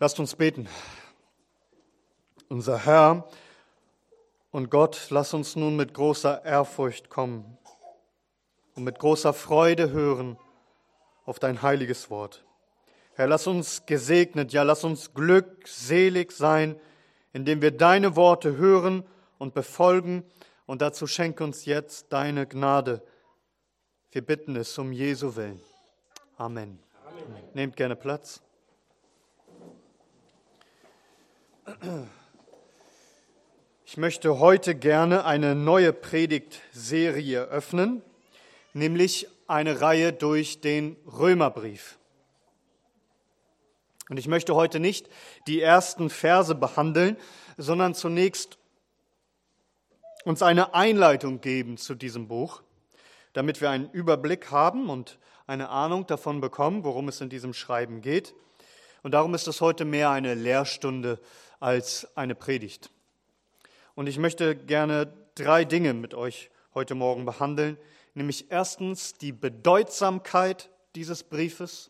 Lasst uns beten. Unser Herr und Gott, lass uns nun mit großer Ehrfurcht kommen und mit großer Freude hören auf dein heiliges Wort. Herr, lass uns gesegnet, ja, lass uns glückselig sein, indem wir deine Worte hören und befolgen, und dazu schenke uns jetzt deine Gnade. Wir bitten es um Jesu Willen. Amen. Amen. Nehmt gerne Platz. Ich möchte heute gerne eine neue Predigtserie öffnen, nämlich eine Reihe durch den Römerbrief. Und ich möchte heute nicht die ersten Verse behandeln, sondern zunächst uns eine Einleitung geben zu diesem Buch, damit wir einen Überblick haben und eine Ahnung davon bekommen, worum es in diesem Schreiben geht. Und darum ist es heute mehr eine Lehrstunde als eine Predigt. Und ich möchte gerne 3 Dinge mit euch heute Morgen behandeln, nämlich erstens die Bedeutsamkeit dieses Briefes,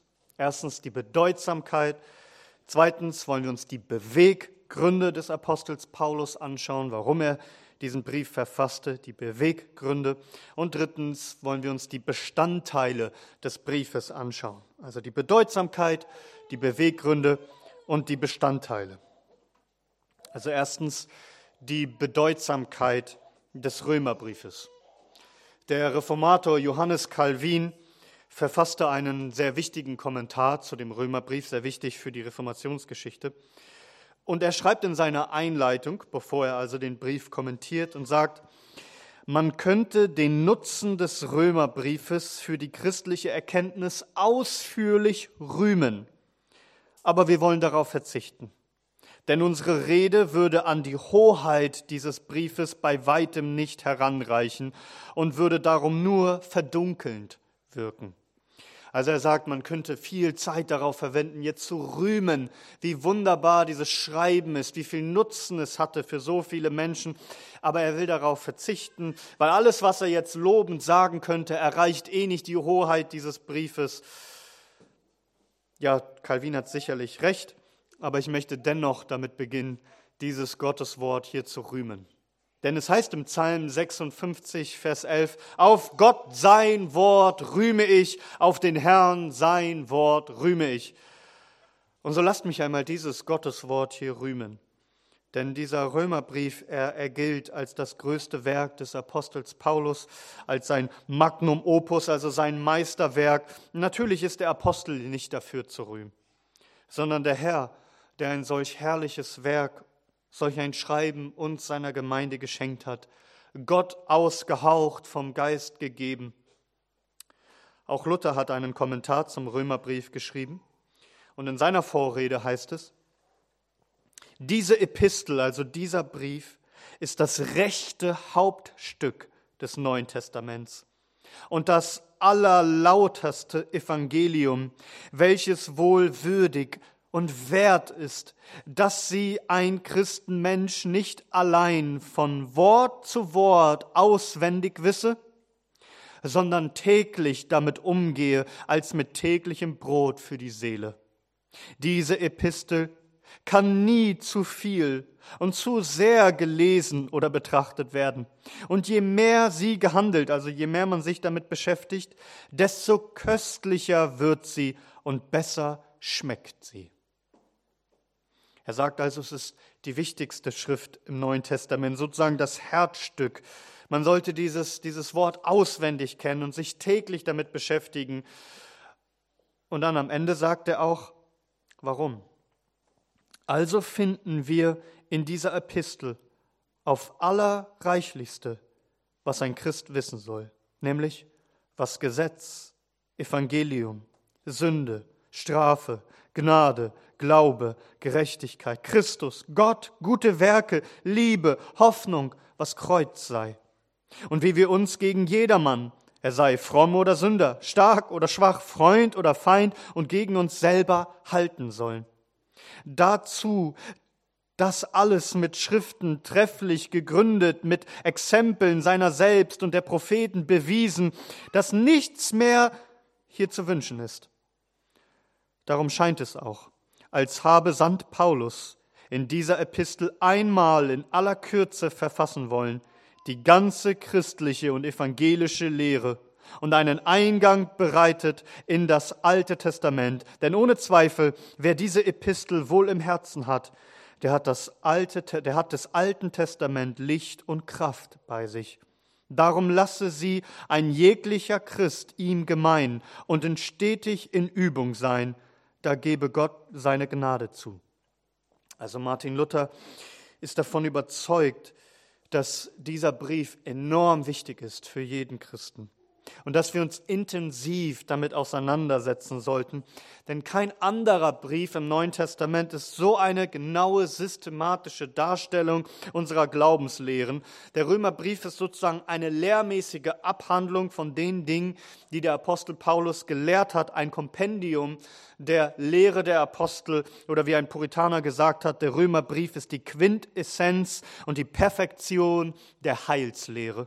zweitens wollen wir uns die Beweggründe des Apostels Paulus anschauen, warum er diesen Brief verfasste, die Beweggründe, und drittens wollen wir uns die Bestandteile des Briefes anschauen, also die Bedeutsamkeit, die Beweggründe und die Bestandteile. Also erstens die Bedeutsamkeit des Römerbriefes. Der Reformator Johannes Calvin verfasste einen sehr wichtigen Kommentar zu dem Römerbrief, sehr wichtig für die Reformationsgeschichte. Und er schreibt in seiner Einleitung, bevor er also den Brief kommentiert, und sagt, man könnte den Nutzen des Römerbriefes für die christliche Erkenntnis ausführlich rühmen, aber wir wollen darauf verzichten. Denn unsere Rede würde an die Hoheit dieses Briefes bei weitem nicht heranreichen und würde darum nur verdunkelnd wirken. Also er sagt, man könnte viel Zeit darauf verwenden, jetzt zu rühmen, wie wunderbar dieses Schreiben ist, wie viel Nutzen es hatte für so viele Menschen. Aber er will darauf verzichten, weil alles, was er jetzt lobend sagen könnte, erreicht nicht die Hoheit dieses Briefes. Ja, Calvin hat sicherlich recht. Aber ich möchte dennoch damit beginnen, dieses Gotteswort hier zu rühmen. Denn es heißt im Psalm 56, Vers 11, auf Gott sein Wort rühme ich, auf den Herrn sein Wort rühme ich. Und so lasst mich einmal dieses Gotteswort hier rühmen. Denn dieser Römerbrief, er gilt als das größte Werk des Apostels Paulus, als sein Magnum Opus, also sein Meisterwerk. Natürlich ist der Apostel nicht dafür zu rühmen, sondern der Herr, der ein solch herrliches Werk, solch ein Schreiben uns seiner Gemeinde geschenkt hat, Gott ausgehaucht, vom Geist gegeben. Auch Luther hat einen Kommentar zum Römerbrief geschrieben und in seiner Vorrede heißt es, diese Epistel, also dieser Brief, ist das rechte Hauptstück des Neuen Testaments und das allerlauterste Evangelium, welches wohl würdig und wert ist, dass sie ein Christenmensch nicht allein von Wort zu Wort auswendig wisse, sondern täglich damit umgehe, als mit täglichem Brot für die Seele. Diese Epistel kann nie zu viel und zu sehr gelesen oder betrachtet werden. Und je mehr sie gehandelt, also je mehr man sich damit beschäftigt, desto köstlicher wird sie und besser schmeckt sie. Er sagt also, es ist die wichtigste Schrift im Neuen Testament, sozusagen das Herzstück. Man sollte dieses Wort auswendig kennen und sich täglich damit beschäftigen. Und dann am Ende sagt er auch, warum? Also finden wir in dieser Epistel auf allerreichlichste, was ein Christ wissen soll, nämlich was Gesetz, Evangelium, Sünde, Strafe, Gnade, Glaube, Gerechtigkeit, Christus, Gott, gute Werke, Liebe, Hoffnung, was Kreuz sei. Und wie wir uns gegen jedermann, er sei fromm oder Sünder, stark oder schwach, Freund oder Feind, und gegen uns selber halten sollen. Dazu das alles mit Schriften trefflich gegründet, mit Exempeln seiner selbst und der Propheten bewiesen, dass nichts mehr hier zu wünschen ist. Darum scheint es auch, als habe Sankt Paulus in dieser Epistel einmal in aller Kürze verfassen wollen, die ganze christliche und evangelische Lehre und einen Eingang bereitet in das Alte Testament. Denn ohne Zweifel, wer diese Epistel wohl im Herzen hat, der hat des Alten Testament Licht und Kraft bei sich. Darum lasse sie ein jeglicher Christ ihm gemein und stetig in Übung sein, da gebe Gott seine Gnade zu. Also Martin Luther ist davon überzeugt, dass dieser Brief enorm wichtig ist für jeden Christen und dass wir uns intensiv damit auseinandersetzen sollten, denn kein anderer Brief im Neuen Testament ist so eine genaue, systematische Darstellung unserer Glaubenslehren. Der Römerbrief ist sozusagen eine lehrmäßige Abhandlung von den Dingen, die der Apostel Paulus gelehrt hat, ein Kompendium der Lehre der Apostel, oder wie ein Puritaner gesagt hat, der Römerbrief ist die Quintessenz und die Perfektion der Heilslehre.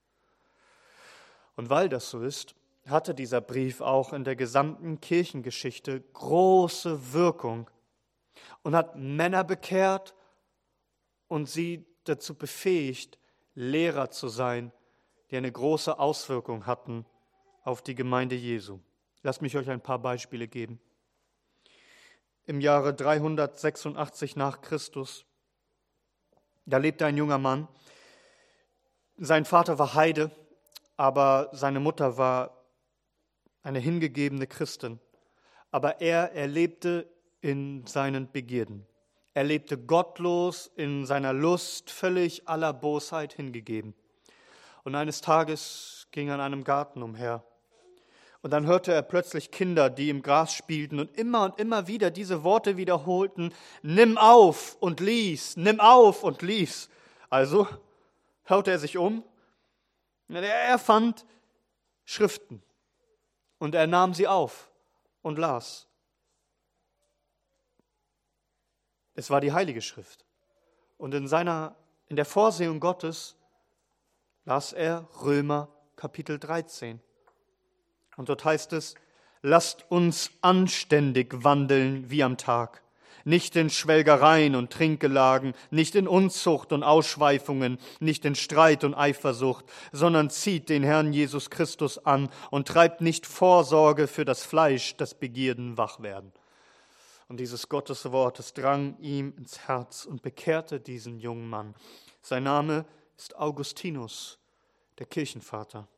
Und weil das so ist, hatte dieser Brief auch in der gesamten Kirchengeschichte große Wirkung und hat Männer bekehrt und sie dazu befähigt, Lehrer zu sein, die eine große Auswirkung hatten auf die Gemeinde Jesu. Lasst mich euch ein paar Beispiele geben. Im Jahre 386 nach Christus, da lebte ein junger Mann. Sein Vater war Heide, aber seine Mutter war eine hingegebene Christin. Aber er lebte in seinen Begierden. Er lebte gottlos, in seiner Lust, völlig aller Bosheit hingegeben. Und eines Tages ging er in einem Garten umher. Und dann hörte er plötzlich Kinder, die im Gras spielten und immer wieder diese Worte wiederholten: Nimm auf und lies, nimm auf und lies. Also schaute er sich um. Er fand Schriften und er nahm sie auf und las. Es war die Heilige Schrift. Und in der Vorsehung Gottes las er Römer Kapitel 13. Und dort heißt es: Lasst uns anständig wandeln wie am Tag, nicht in Schwelgereien und Trinkgelagen, nicht in Unzucht und Ausschweifungen, nicht in Streit und Eifersucht, sondern zieht den Herrn Jesus Christus an und treibt nicht Vorsorge für das Fleisch, das Begierden wach werden. Und dieses Gotteswort, es drang ihm ins Herz und bekehrte diesen jungen Mann. Sein Name ist Augustinus, der Kirchenvater.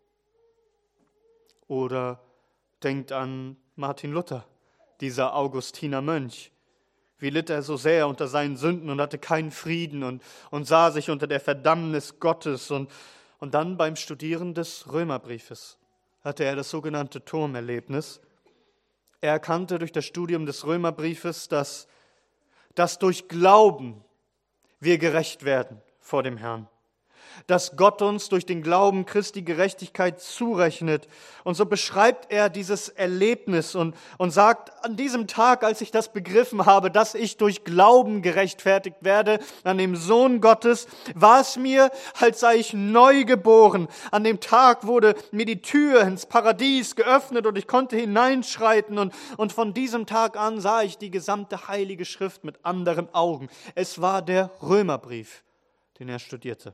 Oder denkt an Martin Luther, dieser Augustiner Mönch. Wie litt er so sehr unter seinen Sünden und hatte keinen Frieden und sah sich unter der Verdammnis Gottes. Und dann beim Studieren des Römerbriefes hatte er das sogenannte Turmerlebnis. Er erkannte durch das Studium des Römerbriefes, dass durch Glauben wir gerecht werden vor dem Herrn. Dass Gott uns durch den Glauben Christi Gerechtigkeit zurechnet. Und so beschreibt er dieses Erlebnis und sagt, an diesem Tag, als ich das begriffen habe, dass ich durch Glauben gerechtfertigt werde, an dem Sohn Gottes, war es mir, als sei ich neu geboren. An dem Tag wurde mir die Tür ins Paradies geöffnet und ich konnte hineinschreiten. Und von diesem Tag an sah ich die gesamte Heilige Schrift mit anderen Augen. Es war der Römerbrief, den er studierte.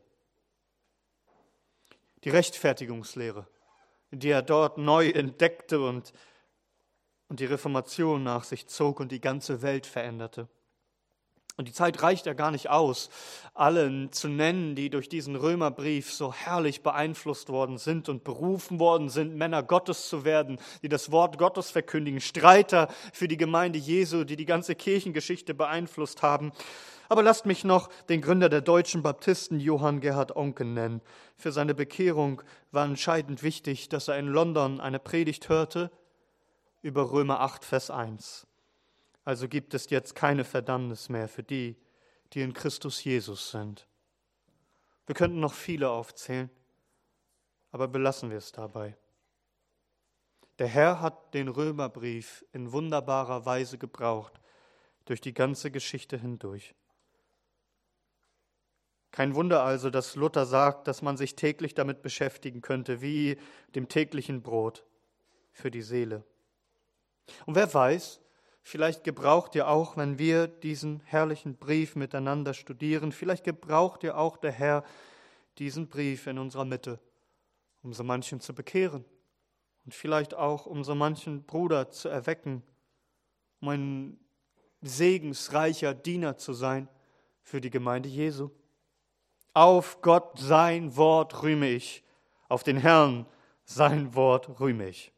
Die Rechtfertigungslehre, die er dort neu entdeckte und die Reformation nach sich zog und die ganze Welt veränderte. Und die Zeit reicht ja gar nicht aus, allen zu nennen, die durch diesen Römerbrief so herrlich beeinflusst worden sind und berufen worden sind, Männer Gottes zu werden, die das Wort Gottes verkündigen, Streiter für die Gemeinde Jesu, die die ganze Kirchengeschichte beeinflusst haben. Aber lasst mich noch den Gründer der deutschen Baptisten, Johann Gerhard Oncken, nennen. Für seine Bekehrung war entscheidend wichtig, dass er in London eine Predigt hörte über Römer 8, Vers 1. Also gibt es jetzt keine Verdammnis mehr für die, die in Christus Jesus sind. Wir könnten noch viele aufzählen, aber belassen wir es dabei. Der Herr hat den Römerbrief in wunderbarer Weise gebraucht, durch die ganze Geschichte hindurch. Kein Wunder also, dass Luther sagt, dass man sich täglich damit beschäftigen könnte, wie dem täglichen Brot für die Seele. Und wer weiß, Vielleicht gebraucht ihr auch, wenn wir diesen herrlichen Brief miteinander studieren, vielleicht gebraucht ihr auch der Herr diesen Brief in unserer Mitte, um so manchen zu bekehren und vielleicht auch, um so manchen Bruder zu erwecken, um ein segensreicher Diener zu sein für die Gemeinde Jesu. Auf Gott sein Wort rühme ich, auf den Herrn sein Wort rühme ich.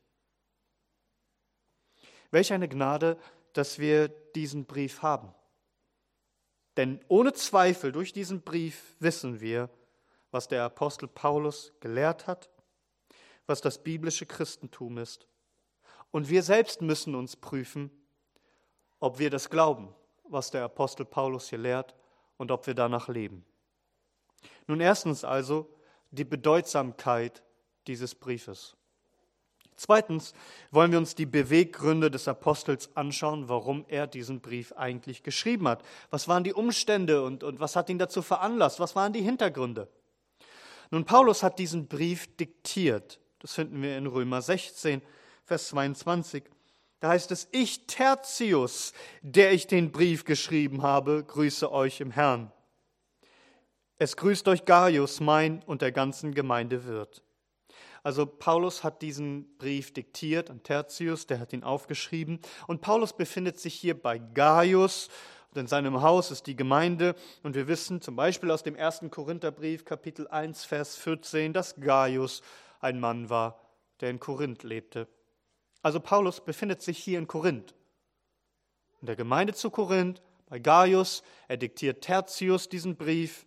Welch eine Gnade, dass wir diesen Brief haben. Denn ohne Zweifel durch diesen Brief wissen wir, was der Apostel Paulus gelehrt hat, was das biblische Christentum ist. Und wir selbst müssen uns prüfen, ob wir das glauben, was der Apostel Paulus hier lehrt und ob wir danach leben. Nun erstens also die Bedeutsamkeit dieses Briefes. Zweitens wollen wir uns die Beweggründe des Apostels anschauen, warum er diesen Brief eigentlich geschrieben hat. Was waren die Umstände und was hat ihn dazu veranlasst? Was waren die Hintergründe? Nun, Paulus hat diesen Brief diktiert. Das finden wir in Römer 16, Vers 22. Da heißt es, ich Tertius, der ich den Brief geschrieben habe, grüße euch im Herrn. Es grüßt euch Gaius, mein und der ganzen Gemeinde Wirt. Also Paulus hat diesen Brief diktiert an Tertius, der hat ihn aufgeschrieben. Und Paulus befindet sich hier bei Gaius. Und in seinem Haus ist die Gemeinde. Und wir wissen zum Beispiel aus dem 1. Korintherbrief, Kapitel 1, Vers 14, dass Gaius ein Mann war, der in Korinth lebte. Also Paulus befindet sich hier in Korinth. In der Gemeinde zu Korinth, bei Gaius. Er diktiert Tertius diesen Brief.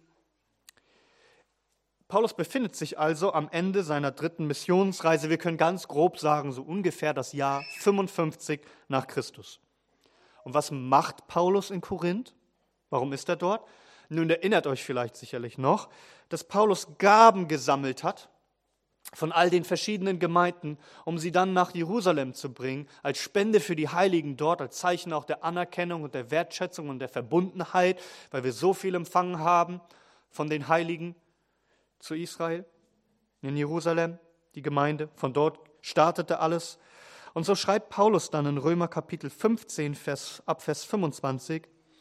Paulus befindet sich also am Ende seiner 3. Missionsreise. Wir können ganz grob sagen, so ungefähr das Jahr 55 nach Christus. Und was macht Paulus in Korinth? Warum ist er dort? Nun erinnert euch vielleicht sicherlich noch, dass Paulus Gaben gesammelt hat von all den verschiedenen Gemeinden, um sie dann nach Jerusalem zu bringen, als Spende für die Heiligen dort, als Zeichen auch der Anerkennung und der Wertschätzung und der Verbundenheit, weil wir so viel empfangen haben von den Heiligen zu Israel, in Jerusalem, die Gemeinde. Von dort startete alles. Und so schreibt Paulus dann in Römer Kapitel 15, ab Vers 25,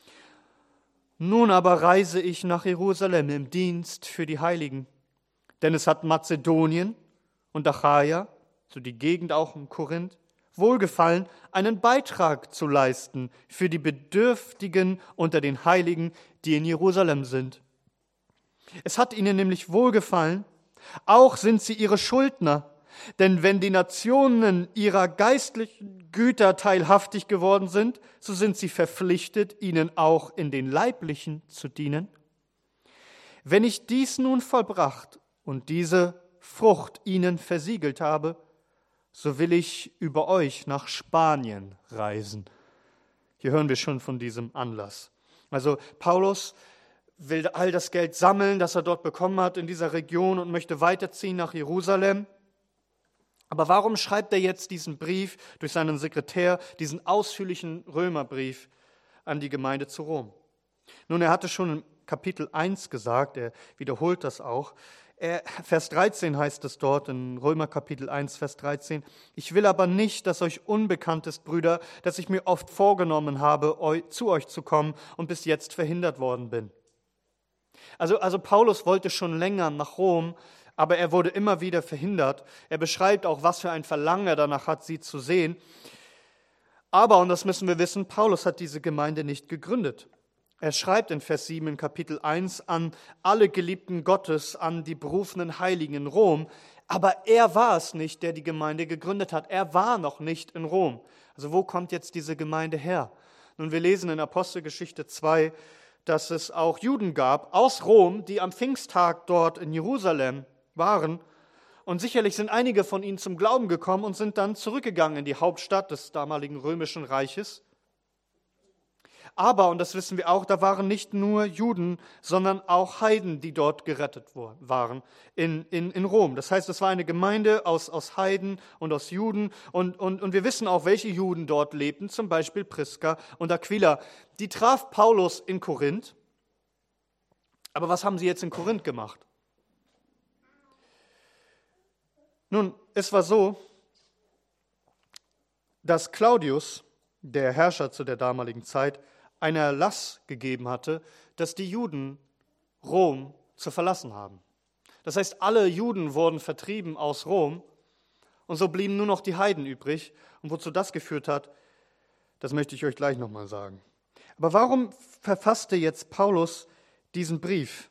nun aber reise ich nach Jerusalem im Dienst für die Heiligen, denn es hat Mazedonien und Achaia, so die Gegend auch in Korinth, wohlgefallen, einen Beitrag zu leisten für die Bedürftigen unter den Heiligen, die in Jerusalem sind. Es hat ihnen nämlich wohlgefallen, auch sind sie ihre Schuldner, denn wenn die Nationen ihrer geistlichen Güter teilhaftig geworden sind, so sind sie verpflichtet, ihnen auch in den leiblichen zu dienen. Wenn ich dies nun vollbracht und diese Frucht ihnen versiegelt habe, so will ich über euch nach Spanien reisen. Hier hören wir schon von diesem Anlass. Also Paulus will all das Geld sammeln, das er dort bekommen hat in dieser Region und möchte weiterziehen nach Jerusalem. Aber warum schreibt er jetzt diesen Brief durch seinen Sekretär, diesen ausführlichen Römerbrief an die Gemeinde zu Rom? Nun, er hatte schon in Kapitel 1 gesagt, er wiederholt das auch. Vers 13 heißt es dort in Römer Kapitel 1, Vers 13, ich will aber nicht, dass euch unbekannt ist, Brüder, dass ich mir oft vorgenommen habe, zu euch zu kommen und bis jetzt verhindert worden bin. Also Paulus wollte schon länger nach Rom, aber er wurde immer wieder verhindert. Er beschreibt auch, was für ein Verlangen er danach hat, sie zu sehen. Aber, und das müssen wir wissen, Paulus hat diese Gemeinde nicht gegründet. Er schreibt in Vers 7 in Kapitel 1 an alle Geliebten Gottes, an die berufenen Heiligen in Rom. Aber er war es nicht, der die Gemeinde gegründet hat. Er war noch nicht in Rom. Also wo kommt jetzt diese Gemeinde her? Nun, wir lesen in Apostelgeschichte 2, dass es auch Juden gab aus Rom, die am Pfingsttag dort in Jerusalem waren. Und sicherlich sind einige von ihnen zum Glauben gekommen und sind dann zurückgegangen in die Hauptstadt des damaligen römischen Reiches. Aber, und das wissen wir auch, da waren nicht nur Juden, sondern auch Heiden, die dort gerettet waren in Rom. Das heißt, es war eine Gemeinde aus Heiden und aus Juden. Und wir wissen auch, welche Juden dort lebten, zum Beispiel Priska und Aquila. Die traf Paulus in Korinth. Aber was haben sie jetzt in Korinth gemacht? Nun, es war so, dass Claudius, der Herrscher zu der damaligen Zeit, einen Erlass gegeben hatte, dass die Juden Rom zu verlassen haben. Das heißt, alle Juden wurden vertrieben aus Rom und so blieben nur noch die Heiden übrig. Und wozu das geführt hat, das möchte ich euch gleich nochmal sagen. Aber warum verfasste jetzt Paulus diesen Brief?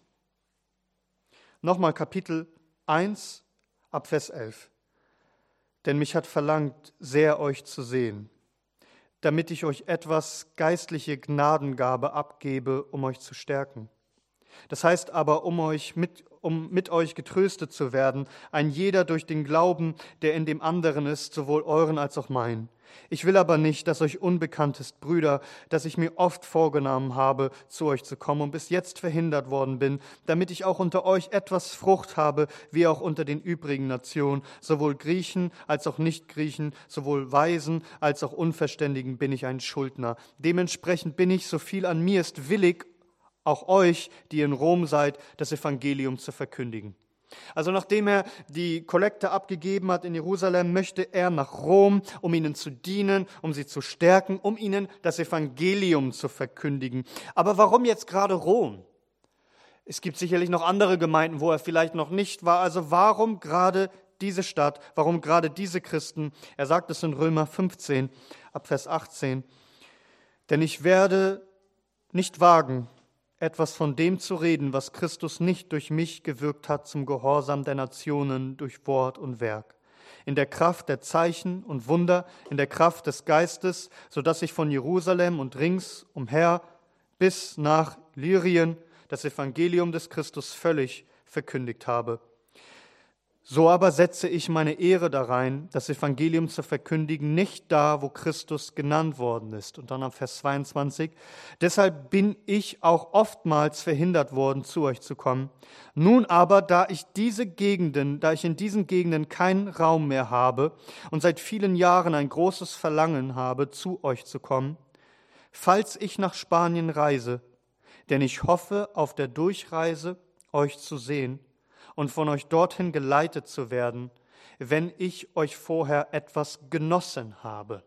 Nochmal Kapitel 1 ab Vers 11. Denn mich hat verlangt, sehr euch zu sehen, damit ich euch etwas geistliche Gnadengabe abgebe, um euch zu stärken. Das heißt aber, um mit euch getröstet zu werden, ein jeder durch den Glauben, der in dem anderen ist, sowohl euren als auch meinen. Ich will aber nicht, dass euch unbekannt ist, Brüder, dass ich mir oft vorgenommen habe, zu euch zu kommen und bis jetzt verhindert worden bin, damit ich auch unter euch etwas Frucht habe, wie auch unter den übrigen Nationen, sowohl Griechen als auch Nichtgriechen, sowohl Weisen als auch Unverständigen bin ich ein Schuldner. Dementsprechend bin ich, so viel an mir ist, willig, auch euch, die in Rom seid, das Evangelium zu verkündigen. Also nachdem er die Kollekte abgegeben hat in Jerusalem, möchte er nach Rom, um ihnen zu dienen, um sie zu stärken, um ihnen das Evangelium zu verkündigen. Aber warum jetzt gerade Rom? Es gibt sicherlich noch andere Gemeinden, wo er vielleicht noch nicht war. Also warum gerade diese Stadt? Warum gerade diese Christen? Er sagt es in Römer 15, ab Vers 18. Denn ich werde nicht wagen, etwas von dem zu reden, was Christus nicht durch mich gewirkt hat zum Gehorsam der Nationen durch Wort und Werk. In der Kraft der Zeichen und Wunder, in der Kraft des Geistes, sodass ich von Jerusalem und ringsumher bis nach Lyrien das Evangelium des Christus völlig verkündigt habe. So aber setze ich meine Ehre darein, das Evangelium zu verkündigen, nicht da, wo Christus genannt worden ist. Und dann am Vers 22, deshalb bin ich auch oftmals verhindert worden, zu euch zu kommen. Nun aber, da ich in diesen Gegenden keinen Raum mehr habe und seit vielen Jahren ein großes Verlangen habe, zu euch zu kommen, falls ich nach Spanien reise, denn ich hoffe, auf der Durchreise euch zu sehen, und von euch dorthin geleitet zu werden, wenn ich euch vorher etwas genossen habe.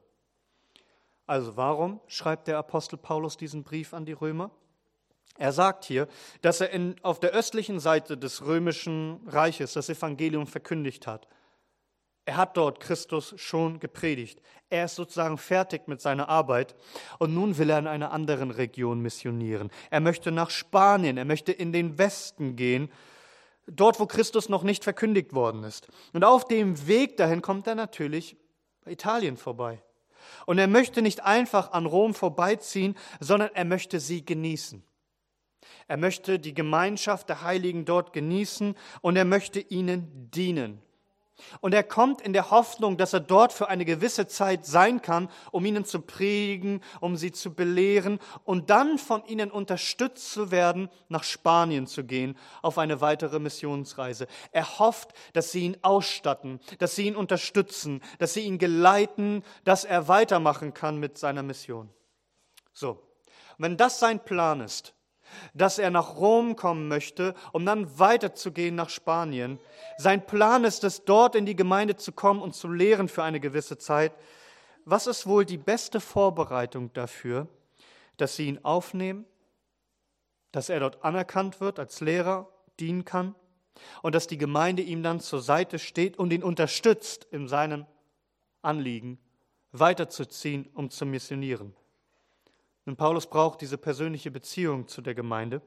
Also warum schreibt der Apostel Paulus diesen Brief an die Römer? Er sagt hier, dass er auf der östlichen Seite des römischen Reiches das Evangelium verkündigt hat. Er hat dort Christus schon gepredigt. Er ist sozusagen fertig mit seiner Arbeit und nun will er in einer anderen Region missionieren. Er möchte nach Spanien, er möchte in den Westen gehen, dort, wo Christus noch nicht verkündigt worden ist. Und auf dem Weg dahin kommt er natürlich bei Italien vorbei. Und er möchte nicht einfach an Rom vorbeiziehen, sondern er möchte sie genießen. Er möchte die Gemeinschaft der Heiligen dort genießen und er möchte ihnen dienen. Und er kommt in der Hoffnung, dass er dort für eine gewisse Zeit sein kann, um ihnen zu predigen, um sie zu belehren und dann von ihnen unterstützt zu werden, nach Spanien zu gehen, auf eine weitere Missionsreise. Er hofft, dass sie ihn ausstatten, dass sie ihn unterstützen, dass sie ihn geleiten, dass er weitermachen kann mit seiner Mission. So, wenn das sein Plan ist, dass er nach Rom kommen möchte, um dann weiterzugehen nach Spanien. Sein Plan ist es, dort in die Gemeinde zu kommen und zu lehren für eine gewisse Zeit. Was ist wohl die beste Vorbereitung dafür, dass sie ihn aufnehmen, dass er dort anerkannt wird, als Lehrer dienen kann und dass die Gemeinde ihm dann zur Seite steht und ihn unterstützt in seinem Anliegen, weiterzuziehen, um zu missionieren. Und Paulus braucht diese persönliche Beziehung zu der Gemeinde.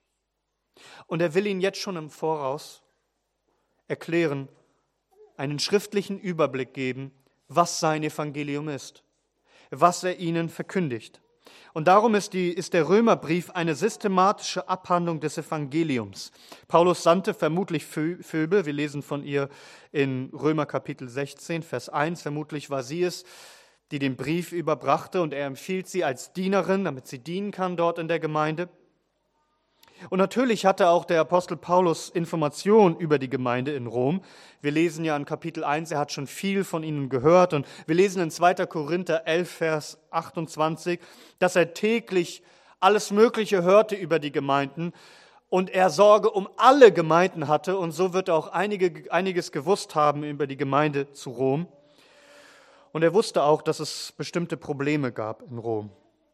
Und er will ihnen jetzt schon im Voraus erklären, einen schriftlichen Überblick geben, was sein Evangelium ist, was er ihnen verkündigt. Und darum ist der Römerbrief eine systematische Abhandlung des Evangeliums. Paulus sandte vermutlich Phoebe, wir lesen von ihr in Römer Kapitel 16, Vers 1, vermutlich war sie es, die den Brief überbrachte und er empfiehlt sie als Dienerin, damit sie dienen kann dort in der Gemeinde. Und natürlich hatte auch der Apostel Paulus Informationen über die Gemeinde in Rom. Wir lesen ja in Kapitel 1, er hat schon viel von ihnen gehört und wir lesen in 2. Korinther 11, Vers 28, dass er täglich alles Mögliche hörte über die Gemeinden und er Sorge um alle Gemeinden hatte und so wird er auch einiges gewusst haben über die Gemeinde zu Rom. Und er wusste auch, dass es bestimmte Probleme gab in Rom.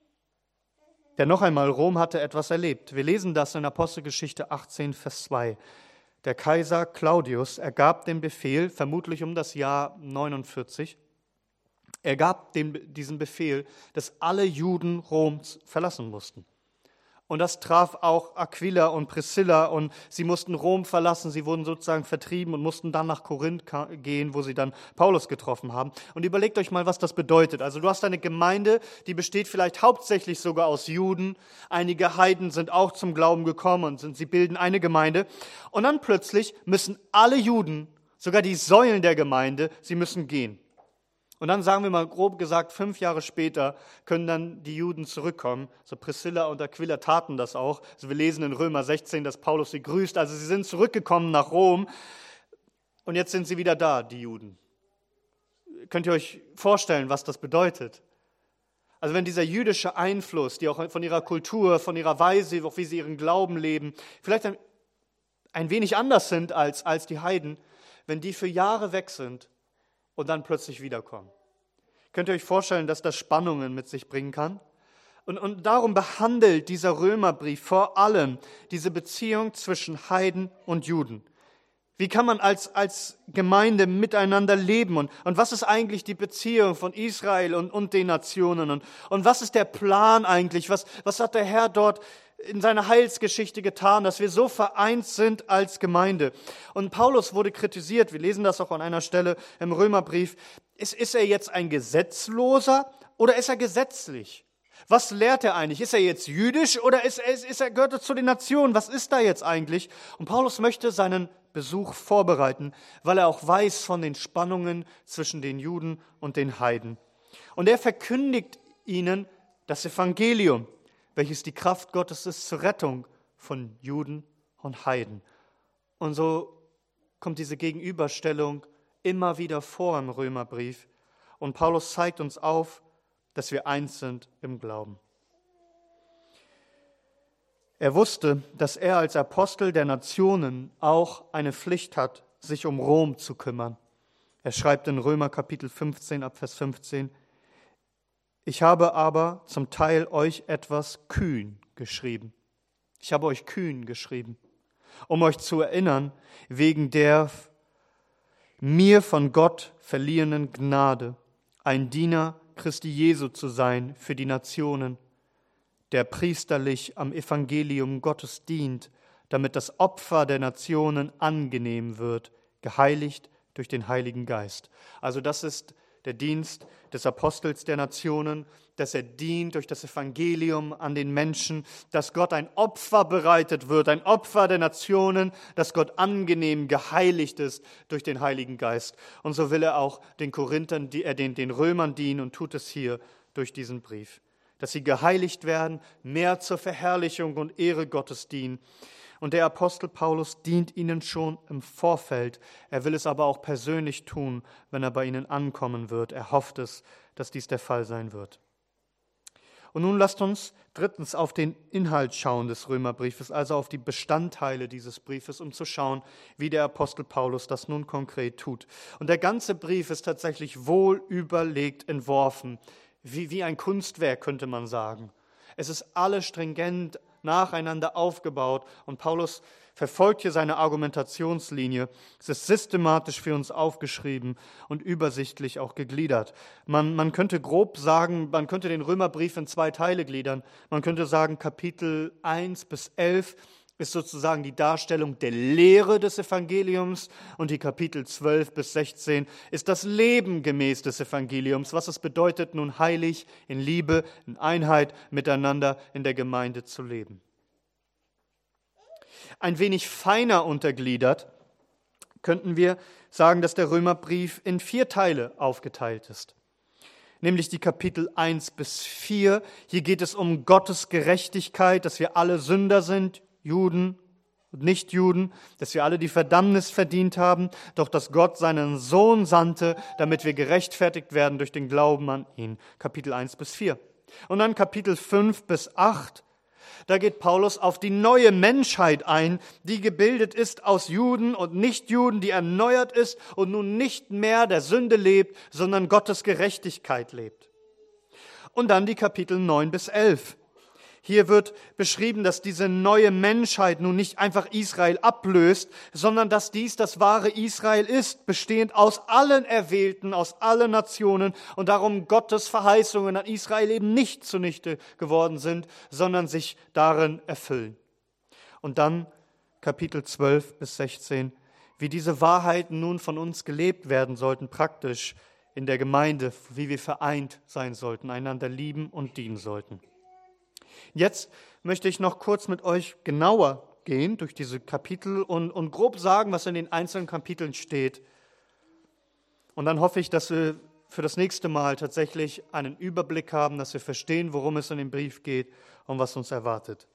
Denn noch einmal, Rom hatte etwas erlebt. Wir lesen das in Apostelgeschichte 18, Vers 2. Der Kaiser Claudius ergab den Befehl, vermutlich um das Jahr 49, er gab diesen Befehl, dass alle Juden Roms verlassen mussten. Und das traf auch Aquila und Priscilla und sie mussten Rom verlassen, sie wurden sozusagen vertrieben und mussten dann nach Korinth gehen, wo sie dann Paulus getroffen haben. Und überlegt euch mal, was das bedeutet. Also du hast eine Gemeinde, die besteht vielleicht hauptsächlich sogar aus Juden. Einige Heiden sind auch zum Glauben gekommen und sie bilden eine Gemeinde. Und dann plötzlich müssen alle Juden, sogar die Säulen der Gemeinde, sie müssen gehen. Und dann sagen wir mal grob gesagt, 5 Jahre später können dann die Juden zurückkommen. So Priscilla und Aquila taten das auch. Also wir lesen in Römer 16, dass Paulus sie grüßt. Also sie sind zurückgekommen nach Rom und jetzt sind sie wieder da, die Juden. Könnt ihr euch vorstellen, was das bedeutet? Also wenn dieser jüdische Einfluss, die auch von ihrer Kultur, von ihrer Weise, auch wie sie ihren Glauben leben, vielleicht ein wenig anders sind als die Heiden, wenn die für Jahre weg sind, und dann plötzlich wiederkommen. Könnt ihr euch vorstellen, dass das Spannungen mit sich bringen kann? Und darum behandelt dieser Römerbrief vor allem diese Beziehung zwischen Heiden und Juden. Wie kann man als Gemeinde miteinander leben? Und was ist eigentlich die Beziehung von Israel und den Nationen? Und was ist der Plan eigentlich? Was hat der Herr dort in seiner Heilsgeschichte getan, dass wir so vereint sind als Gemeinde? Und Paulus wurde kritisiert, wir lesen das auch an einer Stelle im Römerbrief. Ist er jetzt ein Gesetzloser oder ist er gesetzlich? Was lehrt er eigentlich? Ist er jetzt jüdisch oder gehört er zu den Nationen? Was ist da jetzt eigentlich? Und Paulus möchte seinen Besuch vorbereiten, weil er auch weiß von den Spannungen zwischen den Juden und den Heiden. Und er verkündigt ihnen das Evangelium, welches die Kraft Gottes ist zur Rettung von Juden und Heiden. Und so kommt diese Gegenüberstellung immer wieder vor im Römerbrief. Und Paulus zeigt uns auf, dass wir eins sind im Glauben. Er wusste, dass er als Apostel der Nationen auch eine Pflicht hat, sich um Rom zu kümmern. Er schreibt in Römer Kapitel 15 ab Vers 15, ich habe aber zum Teil euch etwas kühn geschrieben. Ich habe euch kühn geschrieben, um euch zu erinnern, wegen der mir von Gott verliehenen Gnade, ein Diener Christi Jesu zu sein für die Nationen, der priesterlich am Evangelium Gottes dient, damit das Opfer der Nationen angenehm wird, geheiligt durch den Heiligen Geist. Also das ist der Dienst des Apostels der Nationen, dass er dient durch das Evangelium an den Menschen, dass Gott ein Opfer bereitet wird, ein Opfer der Nationen, dass Gott angenehm geheiligt ist durch den Heiligen Geist. Und so will er auch den Korinthern, den Römern dienen und tut es hier durch diesen Brief. Dass sie geheiligt werden, mehr zur Verherrlichung und Ehre Gottes dienen. Und der Apostel Paulus dient ihnen schon im Vorfeld. Er will es aber auch persönlich tun, wenn er bei ihnen ankommen wird. Er hofft es, dass dies der Fall sein wird. Und nun lasst uns drittens auf den Inhalt schauen des Römerbriefes, also auf die Bestandteile dieses Briefes, um zu schauen, wie der Apostel Paulus das nun konkret tut. Und der ganze Brief ist tatsächlich wohl überlegt entworfen, wie ein Kunstwerk, könnte man sagen. Es ist alles stringent nacheinander aufgebaut und Paulus verfolgt hier seine Argumentationslinie. Es ist systematisch für uns aufgeschrieben und übersichtlich auch gegliedert. Man könnte grob sagen, man könnte den Römerbrief in 2 Teile gliedern. Man könnte sagen, Kapitel 1 bis 11 ist sozusagen die Darstellung der Lehre des Evangeliums und die Kapitel 12 bis 16 ist das Leben gemäß des Evangeliums, was es bedeutet, nun heilig, in Liebe, in Einheit miteinander in der Gemeinde zu leben. Ein wenig feiner untergliedert könnten wir sagen, dass der Römerbrief in 4 Teile aufgeteilt ist. Nämlich die Kapitel 1 bis 4. Hier geht es um Gottes Gerechtigkeit, dass wir alle Sünder sind, Juden und Nichtjuden, dass wir alle die Verdammnis verdient haben, doch dass Gott seinen Sohn sandte, damit wir gerechtfertigt werden durch den Glauben an ihn. Kapitel 1 bis 4. Und dann Kapitel 5 bis 8. Da geht Paulus auf die neue Menschheit ein, die gebildet ist aus Juden und Nichtjuden, die erneuert ist und nun nicht mehr der Sünde lebt, sondern Gottes Gerechtigkeit lebt. Und dann die Kapitel 9 bis 11. Hier wird beschrieben, dass diese neue Menschheit nun nicht einfach Israel ablöst, sondern dass dies das wahre Israel ist, bestehend aus allen Erwählten, aus allen Nationen und darum Gottes Verheißungen an Israel eben nicht zunichte geworden sind, sondern sich darin erfüllen. Und dann Kapitel 12 bis 16, wie diese Wahrheiten nun von uns gelebt werden sollten, praktisch in der Gemeinde, wie wir vereint sein sollten, einander lieben und dienen sollten. Jetzt möchte ich noch kurz mit euch genauer gehen durch diese Kapitel und grob sagen, was in den einzelnen Kapiteln steht. Und dann hoffe ich, dass wir für das nächste Mal tatsächlich einen Überblick haben, dass wir verstehen, worum es in dem Brief geht und was uns erwartet.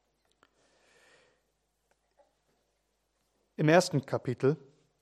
Im ersten Kapitel,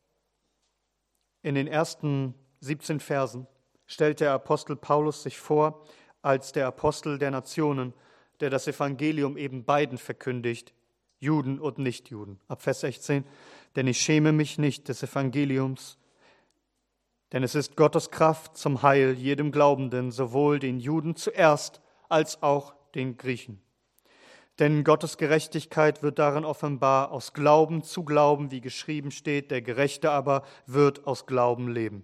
in den ersten 17 Versen, stellt der Apostel Paulus sich vor als der Apostel der Nationen, der das Evangelium eben beiden verkündigt, Juden und Nichtjuden. Ab Vers 16, denn ich schäme mich nicht des Evangeliums, denn es ist Gottes Kraft zum Heil jedem Glaubenden, sowohl den Juden zuerst als auch den Griechen. Denn Gottes Gerechtigkeit wird darin offenbar aus Glauben zu Glauben, wie geschrieben steht, der Gerechte aber wird aus Glauben leben.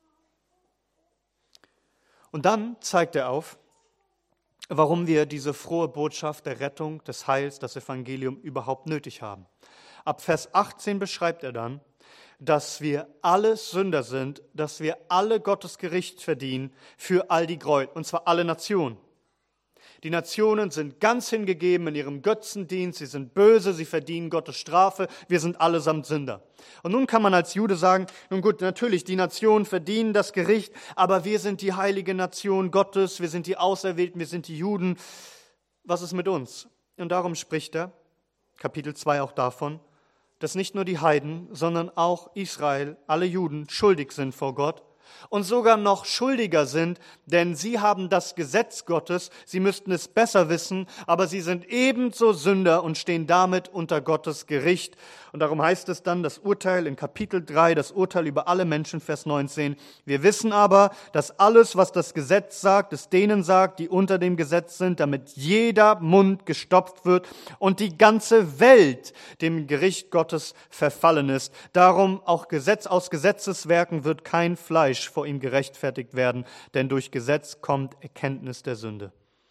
Und dann zeigt er auf, warum wir diese frohe Botschaft der Rettung, des Heils, das Evangelium überhaupt nötig haben. Ab Vers 18 beschreibt er dann, dass wir alle Sünder sind, dass wir alle Gottes Gericht verdienen für all die Gräuel, und zwar alle Nationen. Die Nationen sind ganz hingegeben in ihrem Götzendienst, sie sind böse, sie verdienen Gottes Strafe, wir sind allesamt Sünder. Und nun kann man als Jude sagen, nun gut, natürlich, die Nationen verdienen das Gericht, aber wir sind die heilige Nation Gottes, wir sind die Auserwählten, wir sind die Juden. Was ist mit uns? Und darum spricht er, Kapitel 2 auch davon, dass nicht nur die Heiden, sondern auch Israel, alle Juden, schuldig sind vor Gott. Und sogar noch schuldiger sind, denn sie haben das Gesetz Gottes, sie müssten es besser wissen, aber sie sind ebenso Sünder und stehen damit unter Gottes Gericht. Und darum heißt es dann, das Urteil in Kapitel 3, das Urteil über alle Menschen, Vers 19. Wir wissen aber, dass alles, was das Gesetz sagt, es denen sagt, die unter dem Gesetz sind, damit jeder Mund gestopft wird und die ganze Welt dem Gericht Gottes verfallen ist. Darum auch aus Gesetzeswerken wird kein Fleisch vor ihm gerechtfertigt werden, denn durch Gesetz kommt Erkenntnis der Sünde.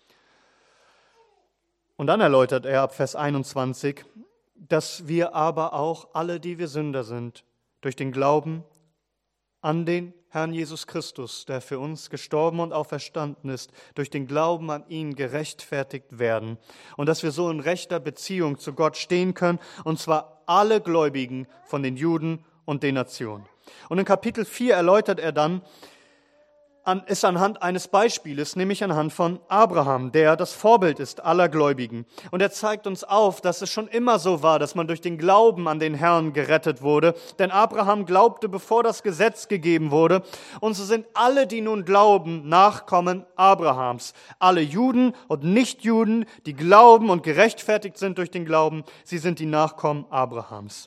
Und dann erläutert er ab Vers 21, dass wir aber auch alle, die wir Sünder sind, durch den Glauben an den Herrn Jesus Christus, der für uns gestorben und auferstanden ist, durch den Glauben an ihn gerechtfertigt werden. Und dass wir so in rechter Beziehung zu Gott stehen können, und zwar alle Gläubigen von den Juden und den Nationen. Und in Kapitel 4 erläutert er dann, ist anhand eines Beispieles, nämlich anhand von Abraham, der das Vorbild ist aller Gläubigen. Und er zeigt uns auf, dass es schon immer so war, dass man durch den Glauben an den Herrn gerettet wurde. Denn Abraham glaubte, bevor das Gesetz gegeben wurde. Und so sind alle, die nun glauben, Nachkommen Abrahams. Alle Juden und Nichtjuden, die glauben und gerechtfertigt sind durch den Glauben, sie sind die Nachkommen Abrahams.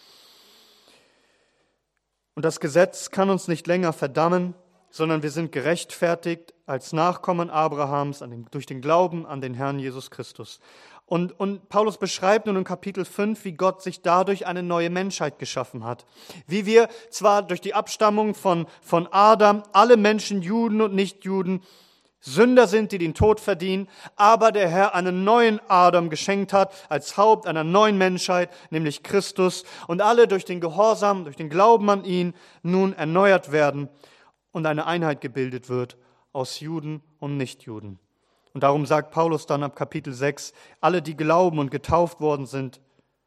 Und das Gesetz kann uns nicht länger verdammen, sondern wir sind gerechtfertigt als Nachkommen Abrahams durch den Glauben an den Herrn Jesus Christus. Und Paulus beschreibt nun in Kapitel 5, wie Gott sich dadurch eine neue Menschheit geschaffen hat. Wie wir zwar durch die Abstammung von Adam, alle Menschen, Juden und Nichtjuden, Sünder sind, die den Tod verdienen, aber der Herr einen neuen Adam geschenkt hat, als Haupt einer neuen Menschheit, nämlich Christus, und alle durch den Gehorsam, durch den Glauben an ihn nun erneuert werden und eine Einheit gebildet wird aus Juden und Nichtjuden. Und darum sagt Paulus dann ab Kapitel 6, alle, die glauben und getauft worden sind,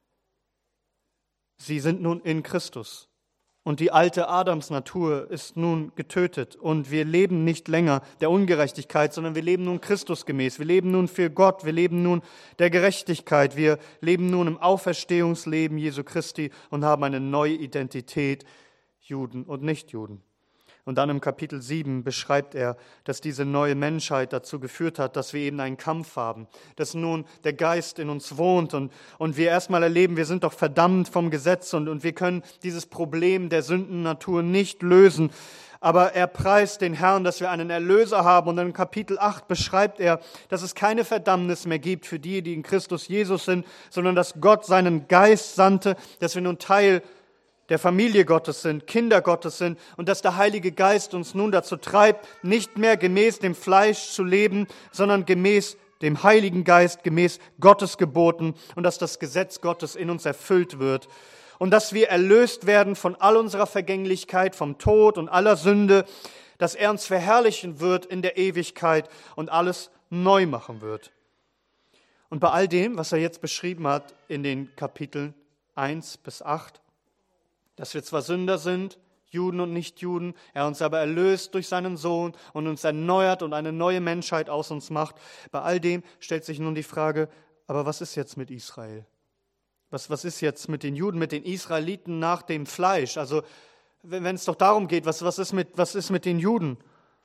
sie sind nun in Christus. Und die alte Adamsnatur ist nun getötet und wir leben nicht länger der Ungerechtigkeit, sondern wir leben nun Christusgemäß. Wir leben nun für Gott, wir leben nun der Gerechtigkeit, wir leben nun im Auferstehungsleben Jesu Christi und haben eine neue Identität, Juden und Nichtjuden. Und dann im Kapitel 7 beschreibt er, dass diese neue Menschheit dazu geführt hat, dass wir eben einen Kampf haben, dass nun der Geist in uns wohnt und wir erstmal erleben, wir sind doch verdammt vom Gesetz und wir können dieses Problem der Sündennatur nicht lösen. Aber er preist den Herrn, dass wir einen Erlöser haben. Und in Kapitel 8 beschreibt er, dass es keine Verdammnis mehr gibt für die, die in Christus Jesus sind, sondern dass Gott seinen Geist sandte, dass wir nun Teil der Familie Gottes sind, Kinder Gottes sind und dass der Heilige Geist uns nun dazu treibt, nicht mehr gemäß dem Fleisch zu leben, sondern gemäß dem Heiligen Geist, gemäß Gottes Geboten und dass das Gesetz Gottes in uns erfüllt wird und dass wir erlöst werden von all unserer Vergänglichkeit, vom Tod und aller Sünde, dass er uns verherrlichen wird in der Ewigkeit und alles neu machen wird. Und bei all dem, was er jetzt beschrieben hat in den Kapiteln 1 bis 8, dass wir zwar Sünder sind, Juden und Nichtjuden, er uns aber erlöst durch seinen Sohn und uns erneuert und eine neue Menschheit aus uns macht. Bei all dem stellt sich nun die Frage, aber was ist jetzt mit Israel? Was ist jetzt mit den Juden, mit den Israeliten nach dem Fleisch? Also wenn es doch darum geht, was ist mit den Juden?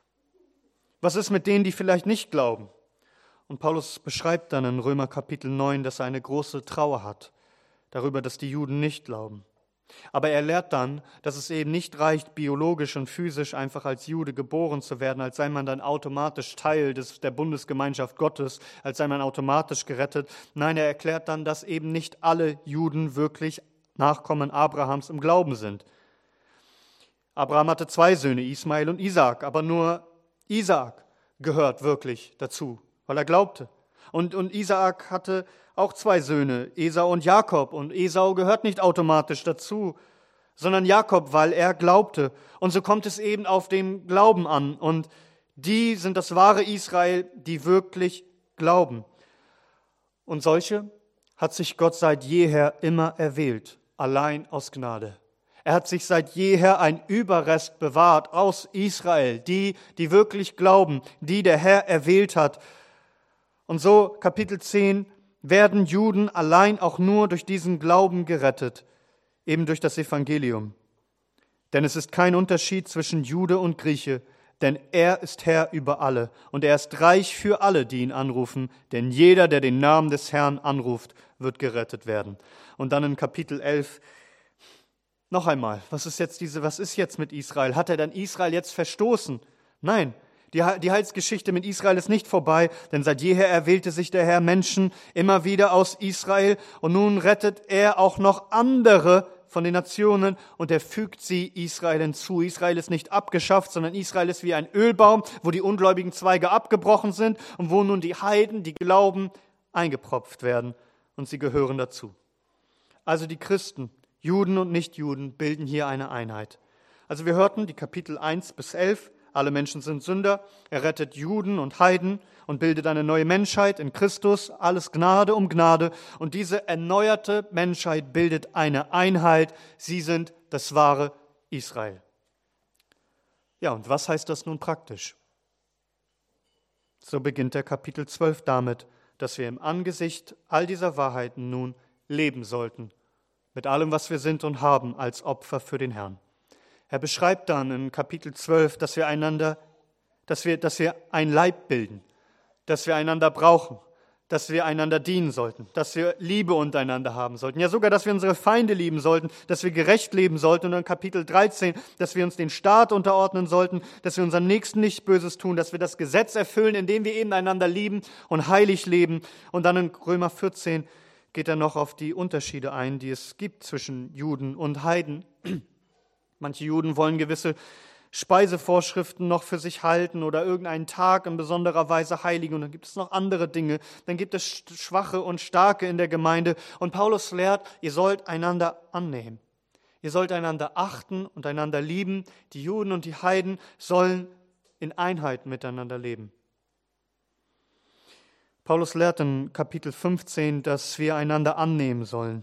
Was ist mit denen, die vielleicht nicht glauben? Und Paulus beschreibt dann in Römer Kapitel 9, dass er eine große Trauer hat darüber, dass die Juden nicht glauben. Aber er lehrt dann, dass es eben nicht reicht, biologisch und physisch einfach als Jude geboren zu werden, als sei man dann automatisch Teil der Bundesgemeinschaft Gottes, als sei man automatisch gerettet. Nein, er erklärt dann, dass eben nicht alle Juden wirklich Nachkommen Abrahams im Glauben sind. Abraham hatte 2 Söhne, Ismael und Isaak, aber nur Isaak gehört wirklich dazu, weil er glaubte. Und Isaak hatte auch 2 Söhne, Esau und Jakob. Und Esau gehört nicht automatisch dazu, sondern Jakob, weil er glaubte. Und so kommt es eben auf den Glauben an. Und die sind das wahre Israel, die wirklich glauben. Und solche hat sich Gott seit jeher immer erwählt, allein aus Gnade. Er hat sich seit jeher ein Überrest bewahrt aus Israel, die wirklich glauben, die der Herr erwählt hat. Und so, Kapitel 10, werden Juden allein auch nur durch diesen Glauben gerettet, eben durch das Evangelium. Denn es ist kein Unterschied zwischen Jude und Grieche, denn er ist Herr über alle und er ist reich für alle, die ihn anrufen, denn jeder, der den Namen des Herrn anruft, wird gerettet werden. Und dann in Kapitel 11, noch einmal, was ist jetzt mit Israel? Hat er dann Israel jetzt verstoßen? Nein. Die Heilsgeschichte mit Israel ist nicht vorbei, denn seit jeher erwählte sich der Herr Menschen immer wieder aus Israel und nun rettet er auch noch andere von den Nationen und er fügt sie Israel hinzu. Israel ist nicht abgeschafft, sondern Israel ist wie ein Ölbaum, wo die ungläubigen Zweige abgebrochen sind und wo nun die Heiden, die glauben, eingepropft werden und sie gehören dazu. Also die Christen, Juden und Nichtjuden, bilden hier eine Einheit. Also wir hörten die Kapitel 1 bis 11, alle Menschen sind Sünder, er rettet Juden und Heiden und bildet eine neue Menschheit in Christus, alles Gnade um Gnade. Und diese erneuerte Menschheit bildet eine Einheit, sie sind das wahre Israel. Ja, und was heißt das nun praktisch? So beginnt der Kapitel 12 damit, dass wir im Angesicht all dieser Wahrheiten nun leben sollten, mit allem, was wir sind und haben, als Opfer für den Herrn. Er beschreibt dann in Kapitel 12, dass wir ein Leib bilden, dass wir einander brauchen, dass wir einander dienen sollten, dass wir Liebe untereinander haben sollten. Ja, sogar, dass wir unsere Feinde lieben sollten, dass wir gerecht leben sollten. Und in Kapitel 13, dass wir uns den Staat unterordnen sollten, dass wir unseren Nächsten nicht Böses tun, dass wir das Gesetz erfüllen, indem wir eben einander lieben und heilig leben. Und dann in Römer 14 geht er noch auf die Unterschiede ein, die es gibt zwischen Juden und Heiden. Manche Juden wollen gewisse Speisevorschriften noch für sich halten oder irgendeinen Tag in besonderer Weise heiligen. Und dann gibt es noch andere Dinge. Dann gibt es Schwache und Starke in der Gemeinde. Und Paulus lehrt, ihr sollt einander annehmen. Ihr sollt einander achten und einander lieben. Die Juden und die Heiden sollen in Einheit miteinander leben. Paulus lehrt in Kapitel 15, dass wir einander annehmen sollen.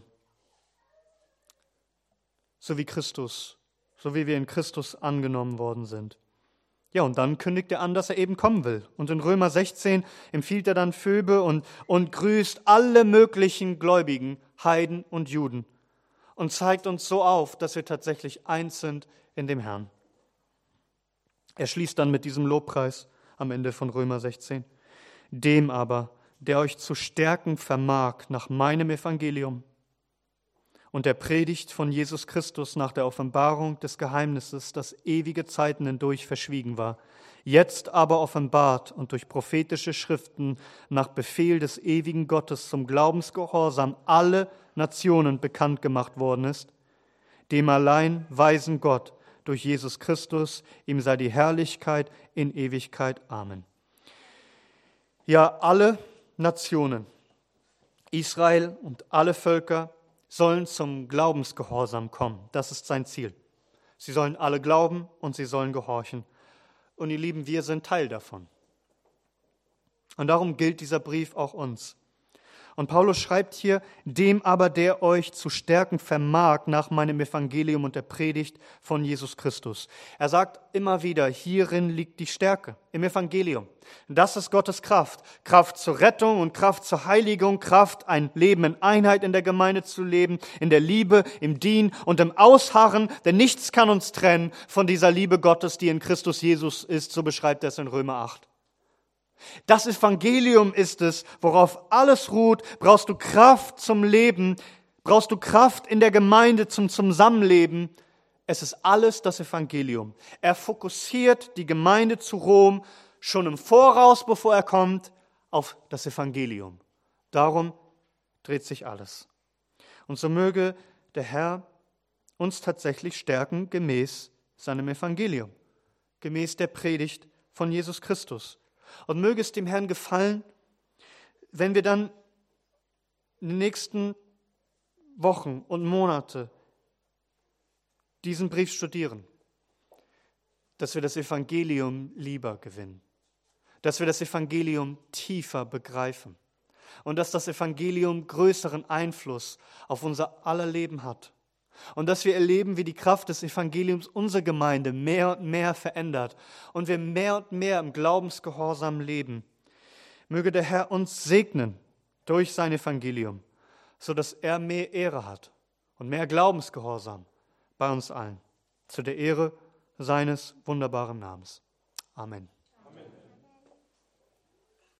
So wie Christus. So wie wir in Christus angenommen worden sind. Ja, und dann kündigt er an, dass er eben kommen will. Und in Römer 16 empfiehlt er dann Phöbe und grüßt alle möglichen Gläubigen, Heiden und Juden. Und zeigt uns so auf, dass wir tatsächlich eins sind in dem Herrn. Er schließt dann mit diesem Lobpreis am Ende von Römer 16. Dem aber, der euch zu stärken vermag nach meinem Evangelium und der Predigt von Jesus Christus nach der Offenbarung des Geheimnisses, das ewige Zeiten hindurch verschwiegen war, jetzt aber offenbart und durch prophetische Schriften nach Befehl des ewigen Gottes zum Glaubensgehorsam alle Nationen bekannt gemacht worden ist, dem allein weisen Gott durch Jesus Christus, ihm sei die Herrlichkeit in Ewigkeit. Amen. Ja, alle Nationen, Israel und alle Völker sollen zum Glaubensgehorsam kommen. Das ist sein Ziel. Sie sollen alle glauben und sie sollen gehorchen. Und ihr Lieben, wir sind Teil davon. Und darum gilt dieser Brief auch uns. Und Paulus schreibt hier, dem aber, der euch zu stärken vermag nach meinem Evangelium und der Predigt von Jesus Christus. Er sagt immer wieder, hierin liegt die Stärke, im Evangelium. Das ist Gottes Kraft. Kraft zur Rettung und Kraft zur Heiligung, Kraft, ein Leben in Einheit in der Gemeinde zu leben, in der Liebe, im Dienen und im Ausharren, denn nichts kann uns trennen von dieser Liebe Gottes, die in Christus Jesus ist, so beschreibt er es in Römer 8. Das Evangelium ist es, worauf alles ruht. Brauchst du Kraft zum Leben, brauchst du Kraft in der Gemeinde zum Zusammenleben. Es ist alles das Evangelium. Er fokussiert die Gemeinde zu Rom schon im Voraus, bevor er kommt, auf das Evangelium. Darum dreht sich alles. Und so möge der Herr uns tatsächlich stärken gemäß seinem Evangelium, gemäß der Predigt von Jesus Christus. Und möge es dem Herrn gefallen, wenn wir dann in den nächsten Wochen und Monate diesen Brief studieren, dass wir das Evangelium lieber gewinnen, dass wir das Evangelium tiefer begreifen und dass das Evangelium größeren Einfluss auf unser aller Leben hat. Und dass wir erleben, wie die Kraft des Evangeliums unsere Gemeinde mehr und mehr verändert und wir mehr und mehr im Glaubensgehorsam leben. Möge der Herr uns segnen durch sein Evangelium, sodass er mehr Ehre hat und mehr Glaubensgehorsam bei uns allen, zu der Ehre seines wunderbaren Namens. Amen.